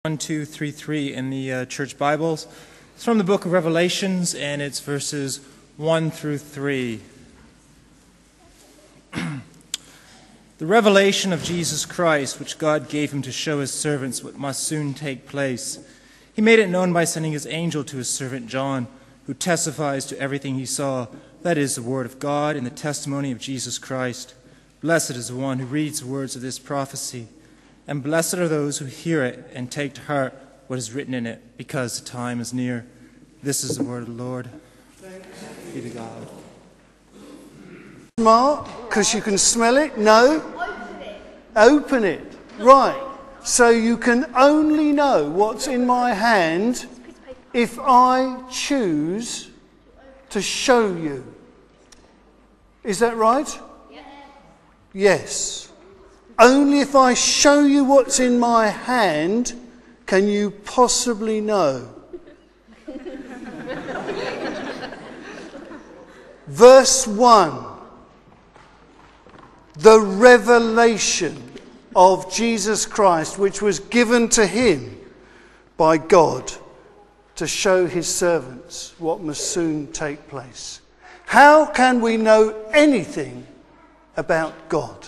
1, 2, 3, 3 in the church Bibles. It's from the book of Revelations, and it's verses 1 through 3. The revelation of Jesus Christ, which God gave him to show his servants what must soon take place. He made it known by sending his angel to his servant John, who testifies to everything he saw. That is the word of God and the testimony of Jesus Christ. Blessed is the one who reads the words of this prophecy. And blessed are those who hear it and take to heart what is written in it, because the time is near. This is the word of the Lord. Thanks be to God. Smart, because you can smell it? No? Open it. Right. So you can only know what's in my hand if I choose to show you. Is that right? Yes. Only if I show you what's in my hand can you possibly know. Verse 1. The revelation of Jesus Christ, which was given to him by God to show his servants what must soon take place. How can we know anything about God?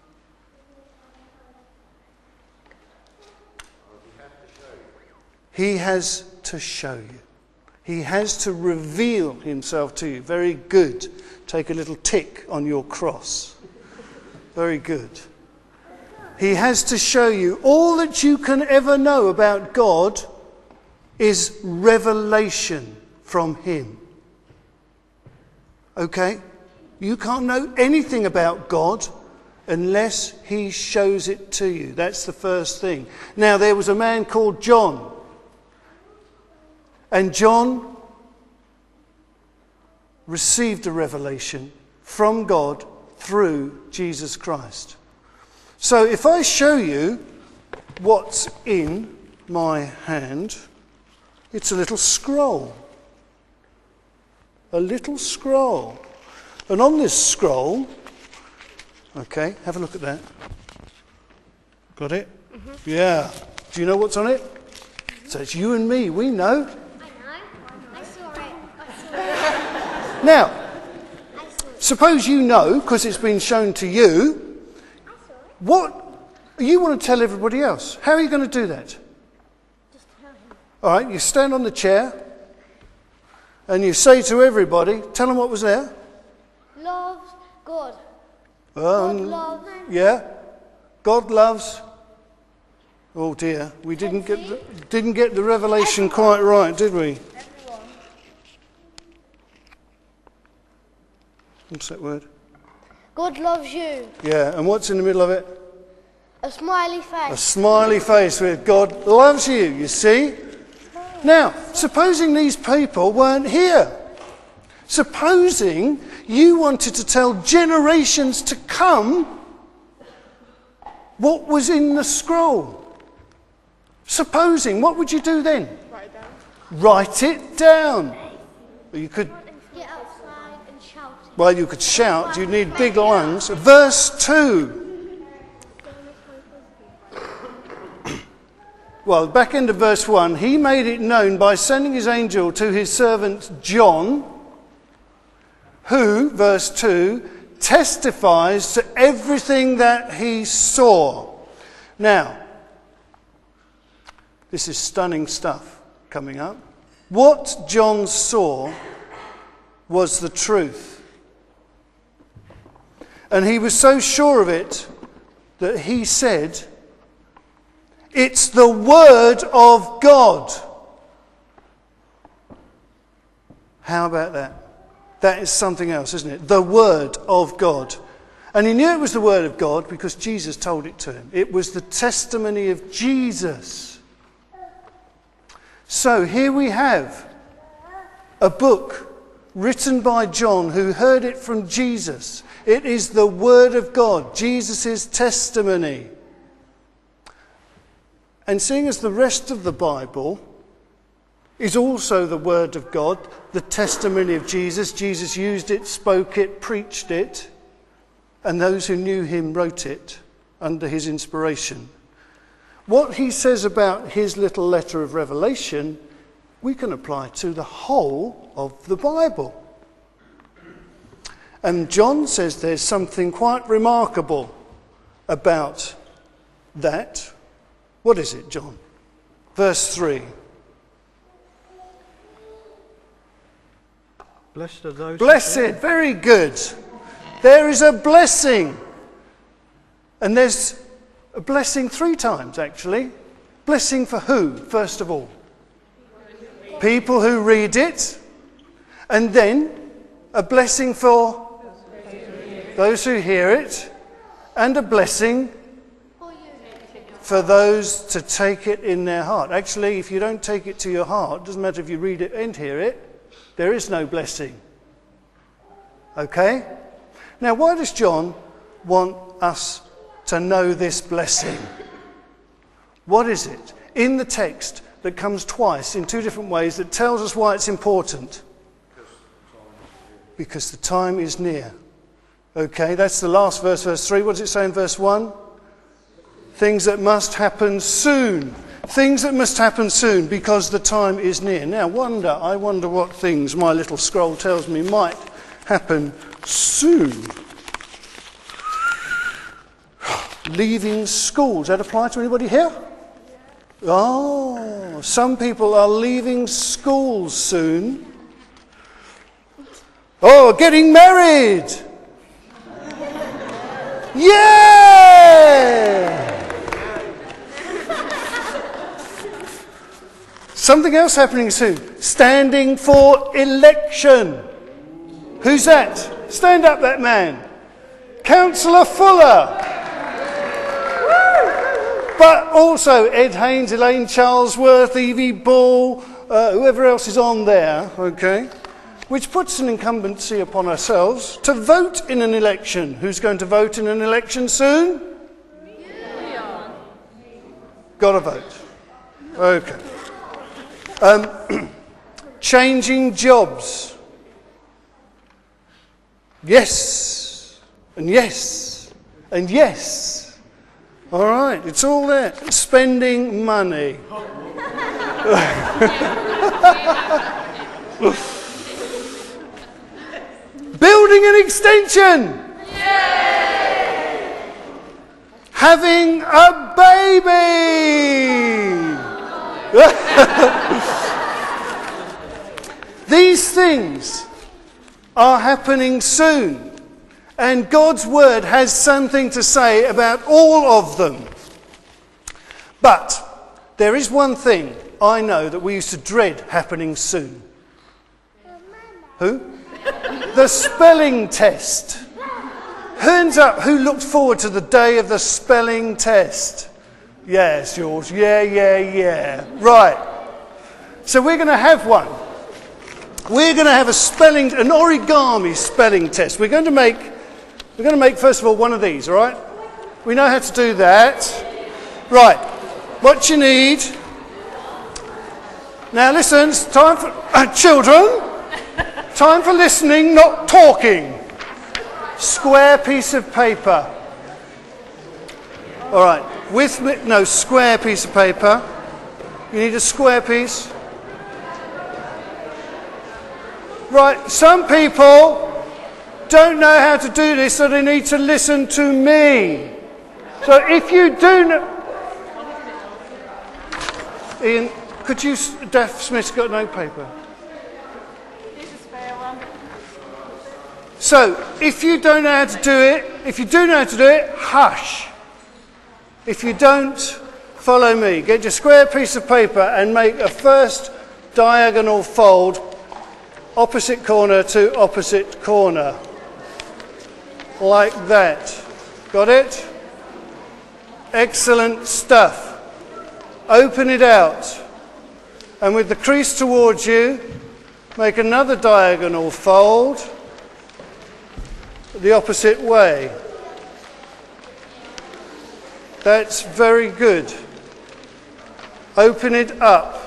He has to show you. He has to reveal himself to you. Very good. Take a little tick on your cross. Very good. He has to show you. All that you can ever know about God is revelation from him. Okay? You can't know anything about God unless he shows it to you. That's the first thing. Now, there was a man called John. And John received a revelation from God through Jesus Christ. So if I show you what's in my hand, it's a little scroll. A little scroll. And on this scroll, okay, have a look at that. Got it? Mm-hmm. Yeah. Do you know what's on it? So it's you and me, we know. Now, suppose you know, because it's been shown to you, what you want to tell everybody else. How are you going to do that? Just tell him. All right, you stand on the chair and you say to everybody, tell them what was there. Loves God. God loves. Yeah, God loves. Oh dear, we didn't get the revelation quite right, did we? What's that word? God loves you. Yeah, and what's in the middle of it? A smiley face. A smiley face with God loves you, you see? Now, supposing these people weren't here. Supposing you wanted to tell generations to come what was in the scroll. Supposing, what would you do then? Write it down. Write it down. You could... Get outside and shout. Well, you could shout. You'd need big lungs. Verse 2. Well, back into verse 1. He made it known by sending his angel to his servant John, who, verse 2, testifies to everything that he saw. Now, this is stunning stuff coming up. What John saw was the truth. And he was so sure of it that he said, "It's the word of God." How about that? That is something else, isn't it? The word of God. And he knew it was the word of God because Jesus told it to him. It was the testimony of Jesus. So here we have a book written by John, who heard it from Jesus. It is the word of God, Jesus' testimony. And seeing as the rest of the Bible is also the word of God, the testimony of Jesus, Jesus used it, spoke it, preached it, and those who knew him wrote it under his inspiration. What he says about his little letter of Revelation, we can apply to the whole of the Bible. And John says there's something quite remarkable about that. What is it, John? Verse 3. Blessed are those. Blessed, very good. There is a blessing. And there's a blessing 3 times, actually. Blessing for who, first of all? People who read it. And then a blessing for those who hear it. And a blessing for those to take it in their heart. Actually, if you don't take it to your heart, it doesn't matter if you read it and hear it, there is no blessing. Okay? Now, why does John want us to know this blessing? What is it in the text that comes twice in 2 different ways that tells us why it's important? Because the time is near. Okay, that's the last verse, verse 3. What does it say in verse 1? Things that must happen soon. Things that must happen soon because the time is near. Now, I wonder what things my little scroll tells me might happen soon. Leaving school. Does that apply to anybody here? Oh, some people are leaving school soon. Oh, getting married. Yeah! Something else happening soon. Standing for election. Who's that? Stand up, that man. Councillor Fuller. But also Ed Haynes, Elaine Charlesworth, Evie Ball, whoever else is on there, okay? Which puts an incumbency upon ourselves to vote in an election. Who's going to vote in an election soon? Got to vote. Okay. Changing jobs. Yes. And yes. And yes. All right, it's all there. Spending money. Building an extension. Yay! Having a baby. These things are happening soon. And God's word has something to say about all of them. But there is one thing I know that we used to dread happening soon. Who? The spelling test. Hands up, who looked forward to the day of the spelling test? Yes, George. Yeah. Right. So we're going to have one. We're going to have an origami spelling test. We're going to make first of all one of these, all right? We know how to do that. Right. What you need. Now listen, it's time for children. Time for listening, not talking. Square piece of paper. All right. Square piece of paper. You need a square piece. Right. Some people don't know how to do this, so they need to listen to me. So if you do know... Ian, could you... Daff Smith's got no paper. Here's a spare one. So, if you don't know how to do it, if you do know how to do it, hush. If you don't, follow me. Get your square piece of paper and make a first diagonal fold, opposite corner to opposite corner. Like that. Got it? Excellent stuff. Open it out. And with the crease towards you, make another diagonal fold the opposite way. That's very good. Open it up.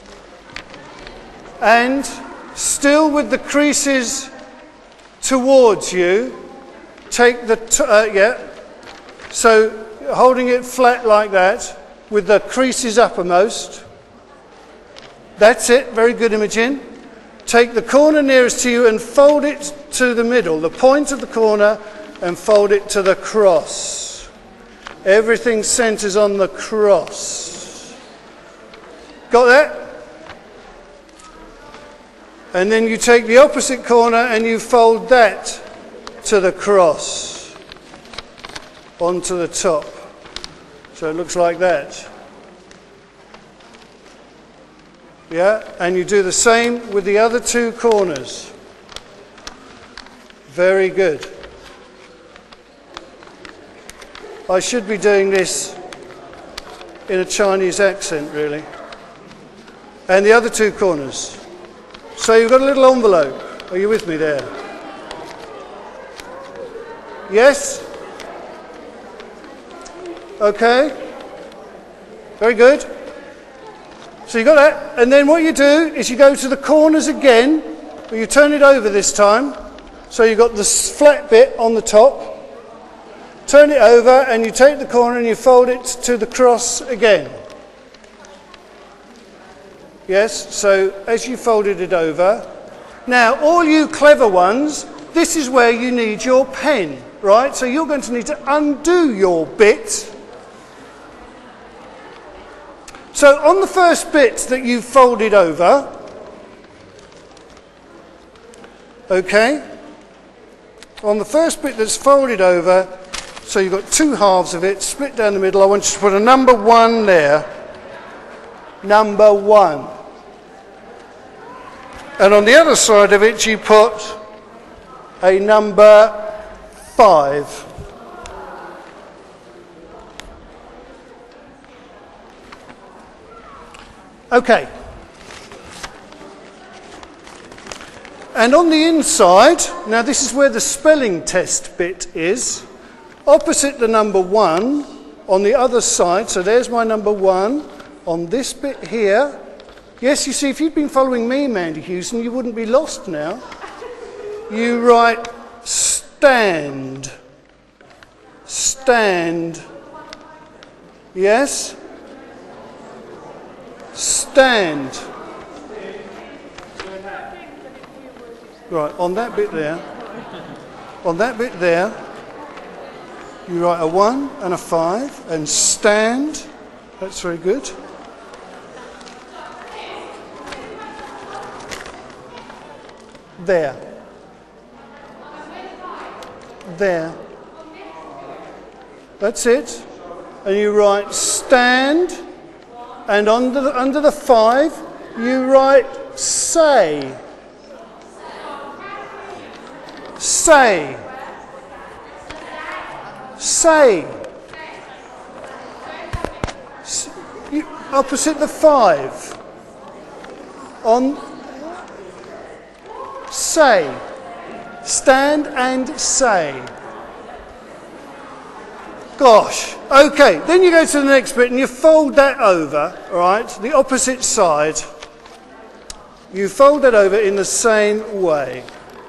And still with the creases towards you, take the... so holding it flat like that, with the creases uppermost. That's it. Very good, Imogen. Take the corner nearest to you and fold it to the middle, the point of the corner, and fold it to the cross. Everything centres on the cross. Got that? And then you take the opposite corner and you fold that to the cross, onto the top. So it looks like that. Yeah, and you do the same with the other two corners. Very good. I should be doing this in a Chinese accent, really. And the other two corners. So you've got a little envelope. Are you with me there? Yes? Okay. Very good. So you got that, and then what you do is you go to the corners again, but you turn it over this time. So you've got this flat bit on the top. Turn it over, and you take the corner and you fold it to the cross again. Yes, so as you folded it over. Now, all you clever ones, this is where you need your pen, right? So you're going to need to undo your bit. So on the first bit that you've folded over, okay, on the first bit that's folded over, so you've got two halves of it, split down the middle, I want you to put a number 1 there, number 1. And on the other side of it you put a number 5. Okay. And on the inside, now this is where the spelling test bit is, opposite the number 1 on the other side, so there's my number 1, on this bit here. Yes, you see, if you'd been following me, Mandy Hewson, you wouldn't be lost now. You write stand. Stand. Yes? Stand. Right, on that bit there, you write a 1 and a 5, and stand. That's very good. There. There. That's it. And you write stand. And under the 5, you write say. Say. Say. Opposite the 5. On say. Stand and say. Gosh. Okay, then you go to the next bit and you fold that over, all right, the opposite side. You fold that over in the same way.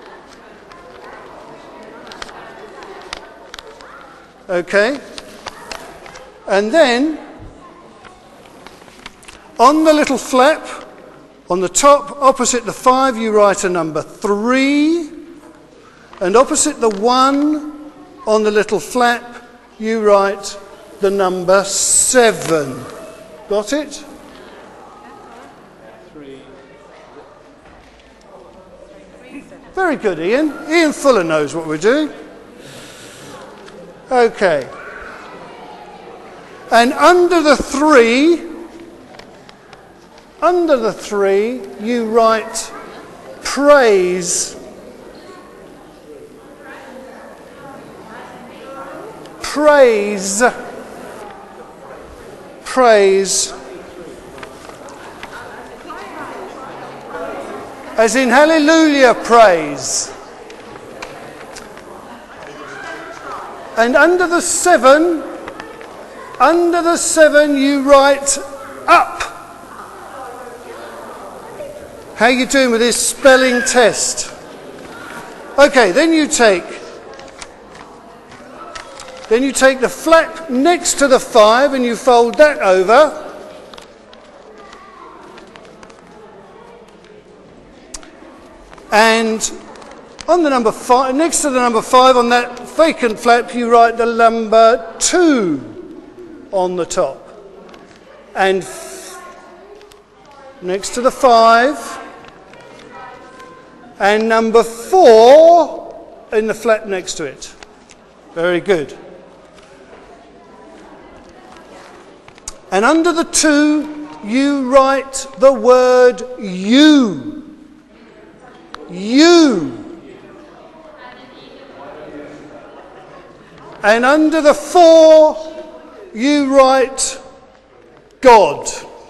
Okay? And then, on the little flap, on the top, opposite the 5, you write a number 3. And opposite the 1, on the little flap, you write the number 7. Got it? 3. Very good, Ian. Ian Fuller knows what we're doing. Okay. And under the 3, you write praise. Praise. Praise. As in hallelujah, praise. And under the 7, you write up. How are you doing with this spelling test? Okay, then you take Then you take the flap next to the 5 and you fold that over. And on the number 5, next to the number 5 on that vacant flap, you write the number 2 on the top. And next to the 5, and number 4 in the flap next to it. Very good. And under the 2, you write the word you. You. And under the 4, you write God.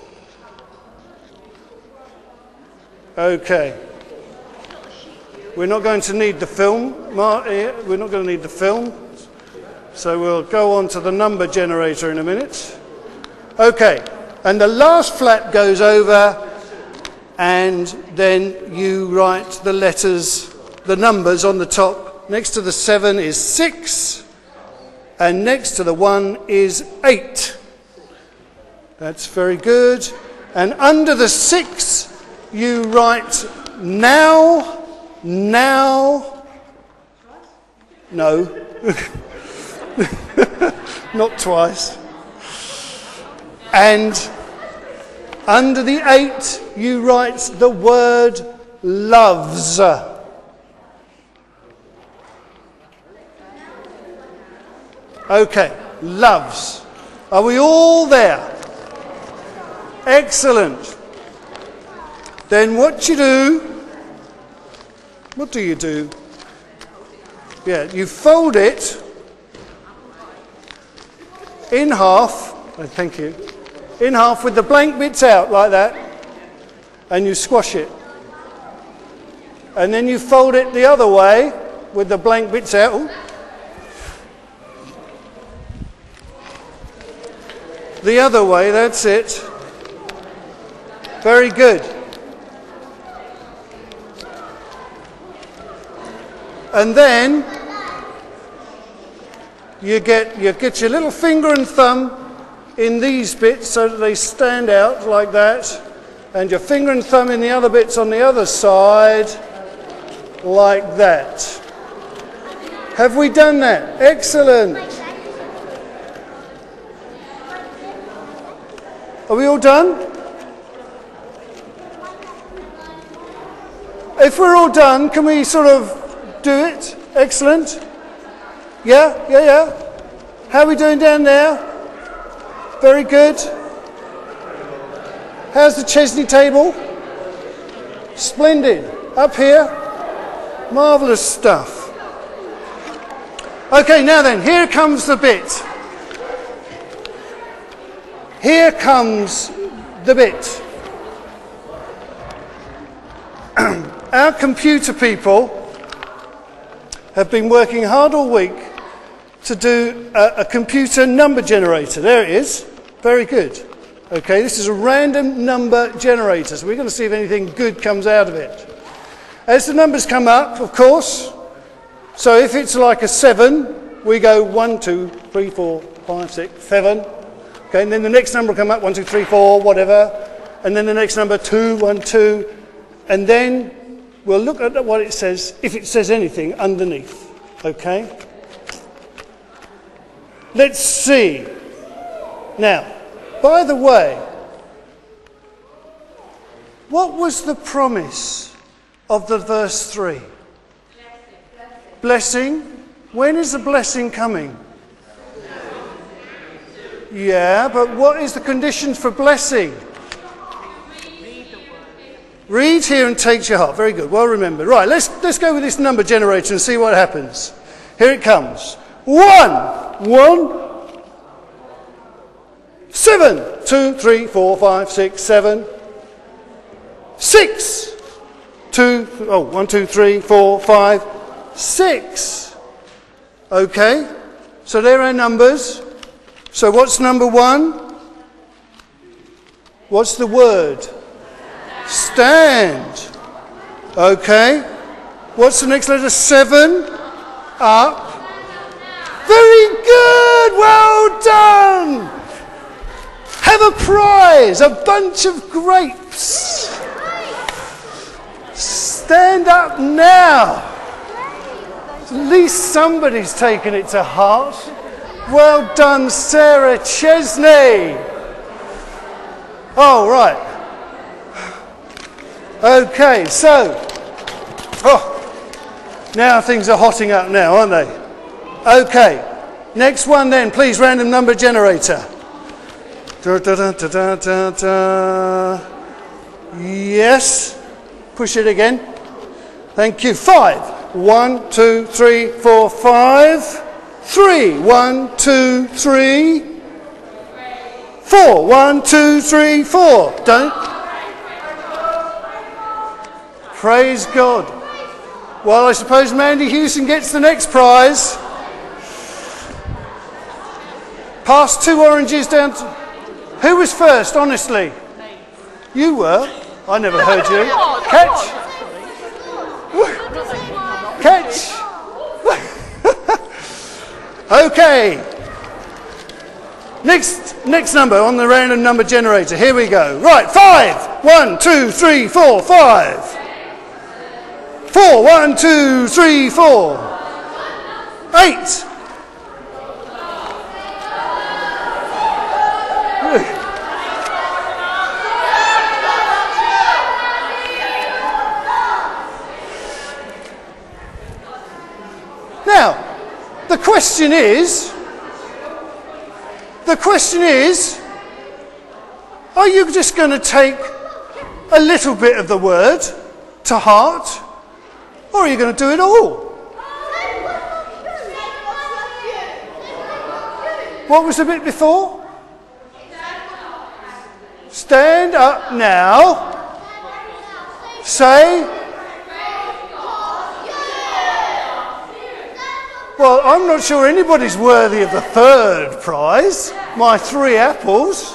Okay. We're not going to need the film. We're not going to need the film. So we'll go on to the number generator in a minute. Okay. And the last flap goes over, and then you write the letters, the numbers on the top. Next to the 7 is 6, and next to the 1 is 8. That's very good. And under the 6, you write now, no. Not twice. And under the 8, you write the word loves. Okay, loves. Are we all there? Excellent. Then what do? What do you do? Yeah, you fold it in half. Oh, thank you. In half with the blank bits out like that, and you squash it. And then you fold it the other way with the blank bits out. Ooh. The other way, that's it. Very good. And then you get your little finger and thumb in these bits so that they stand out like that, and your finger and thumb in the other bits on the other side like that. Have we done that? Excellent. Are we all done? If we're all done, can we sort of do it? Excellent. Yeah. How are we doing down there? Very good. How's the Chesney table? Splendid. Up here? Marvellous stuff. Okay, now then, here comes the bit. Here comes the bit. Our computer people have been working hard all week to do a computer number generator. There it is. Very good. Okay, this is a random number generator, so we're going to see if anything good comes out of it. As the numbers come up, of course, so if it's like a 7, we go 1, 2, 3, 4, 5, 6, 7. Okay, and then the next number will come up, 1, 2, 3, 4, whatever. And then the next number, 2, 1, 2. And then we'll look at what it says, if it says anything underneath. Okay? Let's see. Now, by the way, what was the promise of the verse 3? Blessing. When is the blessing coming? Yeah, but what is the conditions for blessing? Read here and take to your heart. Very good. Well remembered. Right, let's go with this number generator and see what happens. Here it comes. 1. 7. 2, 3, 4, 5, 6, 7. 6. 1, 2, 3, 4, 5, 6. Okay. So there are numbers. So what's number 1? What's the word? Stand. Okay. What's the next letter? 7. Up. Very good. Well done. Have a prize, a bunch of grapes. Stand up now. At least somebody's taken it to heart. Well done, Sarah Chesney. Oh, right. Okay, so, now things are hotting up now, aren't they? Okay, next one then, please, random number generator. Da, da, da, da, da, da, da. Yes, push it again. Thank you. 5. 1, 2, 3, 4, 5. 3. 1, 2, 3. 4. 1, 2, 3, 4. Don't. Praise God. Well, I suppose Mandy Hewson gets the next prize. Pass 2 oranges down to... Who was first, honestly? You were. I never heard you. Catch. Catch. Okay. Next number on the random number generator. Here we go. Right, 5. 1, 2, 3, 4, 5. 4. 1, 2, 3, 4. 8. Now, the question is, are you just going to take a little bit of the word to heart, or are you going to do it all? What was the bit before? Stand up now. Say... Well, I'm not sure anybody's worthy of the third prize. My 3 apples.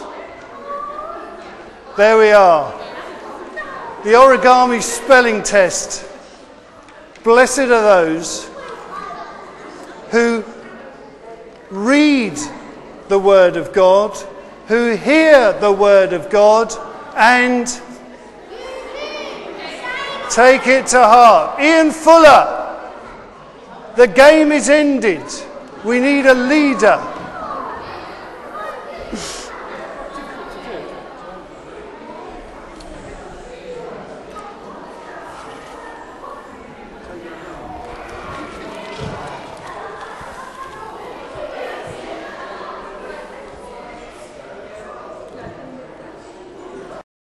There we are. The origami spelling test. Blessed are those who read the Word of God, who hear the Word of God, and take it to heart. Ian Fuller. The game is ended. We need a leader.